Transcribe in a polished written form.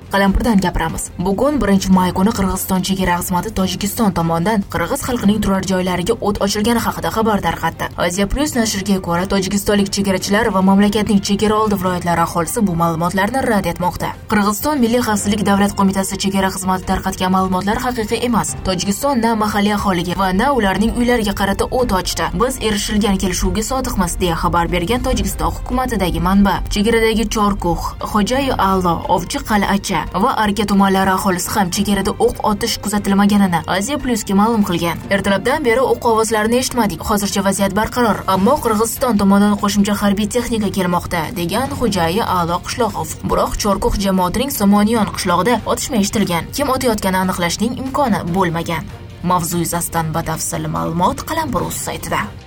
Qalampirdan gapiramiz. Bugun 1-may kuni Qirg'iziston chegara xizmati Tojikiston tomonidan qirg'iz xalqining turar joylariga o't ochilgani haqida xabar tarqatdi. Asia Plus nashriga ko'ra, tojikistonlik chegarachilar va mamlakatning chegara oldi viloyatlari aholisi bu ma'lumotlarni rad etmoqda. Qirg'iziston Milliy xavfsizlik davlat qo'mitasi chegara xizmati tarqatgan ma'lumotlar haqiqiy emas. Tojikiston na mahalliy aholiga va na ularning uylariga qarata o't ochdi. Biz erishilgan kelishuvga sodiqmiz deya xabar bergan Tojikiston hukumatidagi manba. Chegaradagi Chorkux, Xo'jayi Allo, Ovchi Qal'acha va Arka tumanlari aholisi ham chegarada o'q otish kuzatilmaganini Asia Plus'ga ma'lum qilgan. Ertalabdan beri o'q ovozlarini eshitmadik. Hozircha vaziyat barqaror, ammo Qirg'iziston tomonidan qo'shimcha harbiy texnika kelmoqda, degan Xo'jayi Allo Qishloqov. Biroq Chorkux jamoatining Somoniyon qishlog'ida otishma eshitilgan. Kim otayotganini aniqlashning imkoni bo'lmagan. Mavzu yuzasidan batafsil ma'lumot Qalampir.uz saytida.